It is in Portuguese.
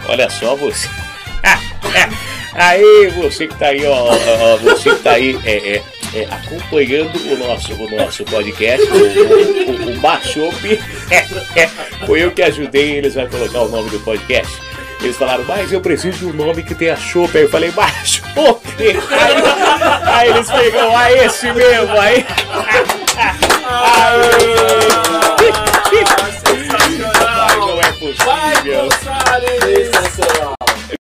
Olha só você. Aí, você que tá aí, você que tá aí acompanhando o nosso podcast, o Bachop. Foi eu que ajudei eles a colocar o nome do podcast. Eles falaram, mas eu preciso de um nome que tenha chopp. Aí eu falei, Bachop. Aí eles pegam, esse mesmo, aí.